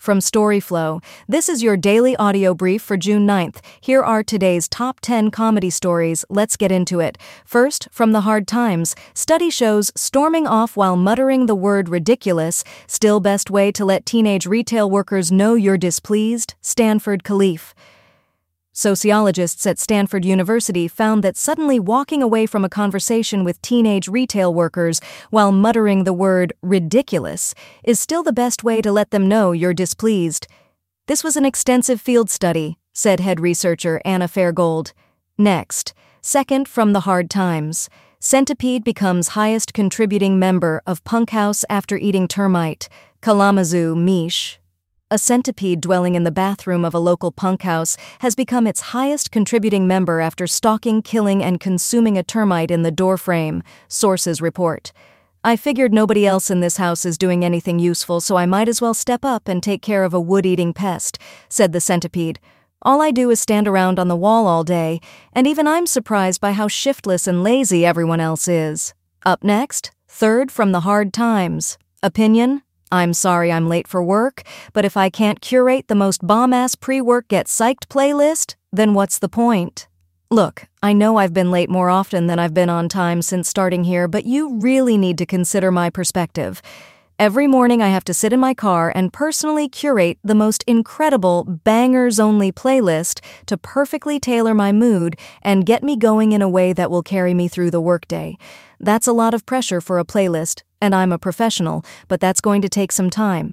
From Storyflow, this is your daily audio brief for June 9th. Here are today's top 10 comedy stories. Let's get into it. First, from the Hard Times, study shows storming off while muttering the word ridiculous, still best way to let teenage retail workers know you're displeased, Stanford Khalif. Sociologists at Stanford University found that suddenly walking away from a conversation with teenage retail workers while muttering the word ridiculous is still the best way to let them know you're displeased. This was an extensive field study, said head researcher Anna Fairgold. Next, second from the Hard Times, Centipede becomes highest contributing member of Punk House after eating termite, Kalamazoo, Mish. A centipede dwelling in the bathroom of a local punk house has become its highest contributing member after stalking, killing, and consuming a termite in the doorframe, sources report. I figured nobody else in this house is doing anything useful, so I might as well step up and take care of a wood-eating pest, said the centipede. All I do is stand around on the wall all day, and even I'm surprised by how shiftless and lazy everyone else is. Up next, third from the Hard Times. Opinion? I'm sorry I'm late for work, but if I can't curate the most bomb-ass pre-work get psyched playlist, then what's the point? Look, I know I've been late more often than I've been on time since starting here, but you really need to consider my perspective. Every morning I have to sit in my car and personally curate the most incredible bangers-only playlist to perfectly tailor my mood and get me going in a way that will carry me through the workday. That's a lot of pressure for a playlist, and I'm a professional, but that's going to take some time.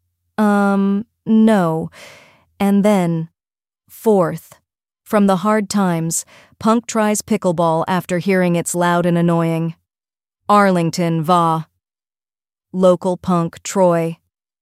No. And then, fourth, from the Hard Times, Punk tries pickleball after hearing it's loud and annoying. Arlington, Va. Local punk, Troy.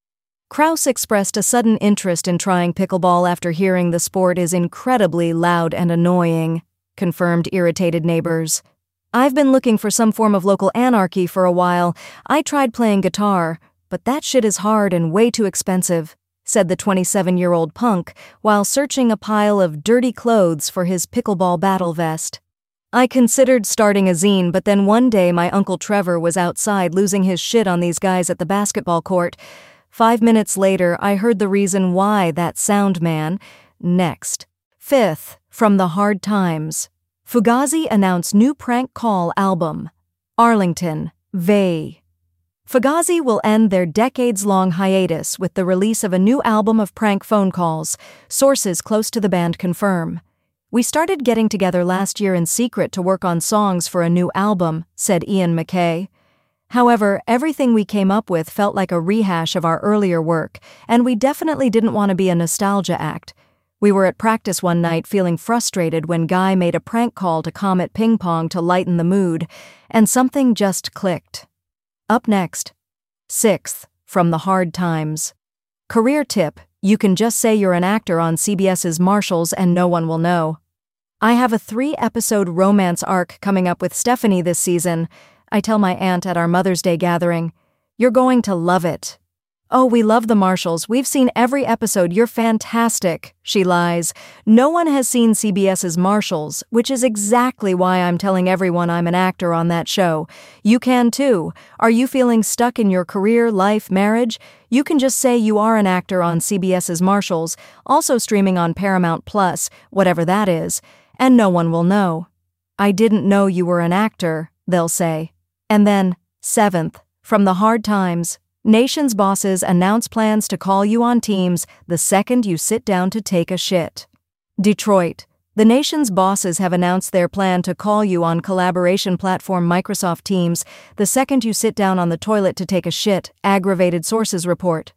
Krause expressed a sudden interest in trying pickleball after hearing the sport is incredibly loud and annoying, confirmed irritated neighbors. I've been looking for some form of local anarchy for a while. I tried playing guitar, but that shit is hard and way too expensive, said the 27-year-old punk while searching a pile of dirty clothes for his pickleball battle vest. I considered starting a zine, but then one day my Uncle Trevor was outside losing his shit on these guys at the basketball court. 5 minutes later, I heard the reason why that sound man. Next. Fifth, from the Hard Times. Fugazi announced new prank call album. Arlington, Va. Fugazi will end their decades-long hiatus with the release of a new album of prank phone calls, sources close to the band confirm. We started getting together last year in secret to work on songs for a new album, said Ian MacKay. However, everything we came up with felt like a rehash of our earlier work, and we definitely didn't want to be a nostalgia act. We were at practice one night feeling frustrated when Guy made a prank call to Comet Ping Pong to lighten the mood, and something just clicked. Up next. Sixth, from the Hard Times. Career tip: you can just say you're an actor on CBS's Marshals and no one will know. I have a 3-episode romance arc coming up with Stephanie this season. I tell my aunt at our Mother's Day gathering, "You're going to love it." "Oh, we love the Marshals. We've seen every episode. You're fantastic," she lies. No one has seen CBS's Marshals, which is exactly why I'm telling everyone I'm an actor on that show. You can too. Are you feeling stuck in your career, life, marriage? You can just say you are an actor on CBS's Marshals, also streaming on Paramount Plus, whatever that is, and no one will know. "I didn't know you were an actor," they'll say. And then, seventh, from the Hard Times. Nation's bosses announce plans to call you on Teams the second you sit down to take a shit. Detroit. The nation's bosses have announced their plan to call you on collaboration platform Microsoft Teams the second you sit down on the toilet to take a shit, aggravated sources report.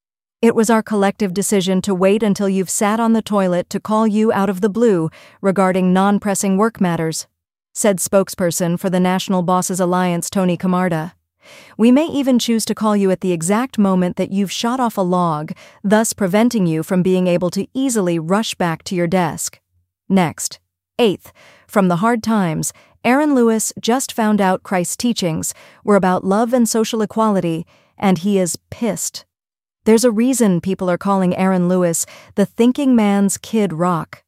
It was our collective decision to wait until you've sat on the toilet to call you out of the blue regarding non-pressing work matters, said spokesperson for the National Bosses Alliance Tony Camarda. We may even choose to call you at the exact moment that you've shot off a log, thus preventing you from being able to easily rush back to your desk. Next. Eighth, from the Hard Times, Aaron Lewis just found out Christ's teachings were about love and social equality, and he is pissed. There's a reason people are calling Aaron Lewis the thinking man's Kid Rock.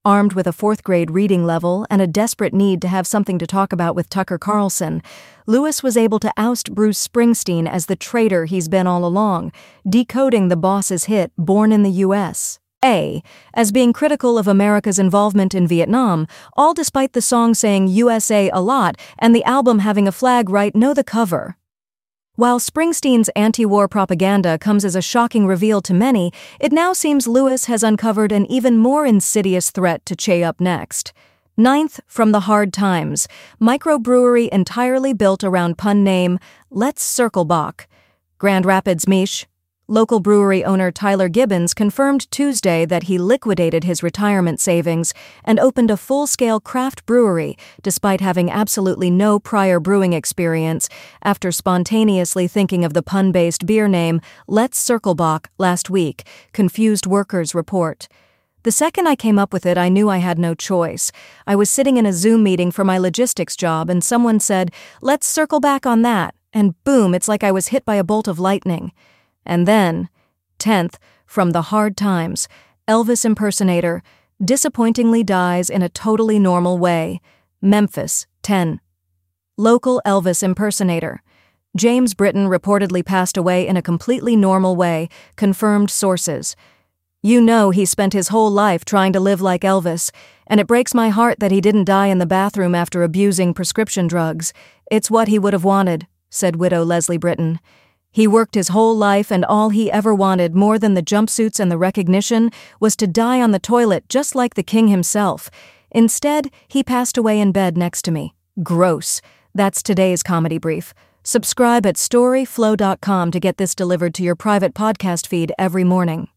Armed with a fourth-grade reading level and a desperate need to have something to talk about with Tucker Carlson, Lewis was able to oust Bruce Springsteen as the traitor he's been all along, decoding the boss's hit Born in the U.S. as being critical of America's involvement in Vietnam, all despite the song saying USA a lot and the album having a flag right near the cover. While Springsteen's anti-war propaganda comes as a shocking reveal to many, it now seems Lewis has uncovered an even more insidious threat to Che up next. Ninth, from the Hard Times, microbrewery entirely built around pun name Let's Circlebach. Grand Rapids, Mich. Local brewery owner Tyler Gibbons confirmed Tuesday that he liquidated his retirement savings and opened a full-scale craft brewery despite having absolutely no prior brewing experience after spontaneously thinking of the pun-based beer name Let's Circlebach last week, Confused Workers report. The second I came up with it, I knew I had no choice. I was sitting in a Zoom meeting for my logistics job and someone said, "Let's circle back on that," and boom, it's like I was hit by a bolt of lightning. And then, 10th, from the Hard Times, Elvis impersonator disappointingly dies in a totally normal way. Memphis, 10. Local Elvis impersonator. James Britton reportedly passed away in a completely normal way, confirmed sources. You know he spent his whole life trying to live like Elvis, and it breaks my heart that he didn't die in the bathroom after abusing prescription drugs. It's what he would have wanted, said widow Leslie Britton. He worked his whole life and all he ever wanted more than the jumpsuits and the recognition was to die on the toilet just like the king himself. Instead, he passed away in bed next to me. Gross. That's today's Comedy Brief. Subscribe at storyflow.com to get this delivered to your private podcast feed every morning.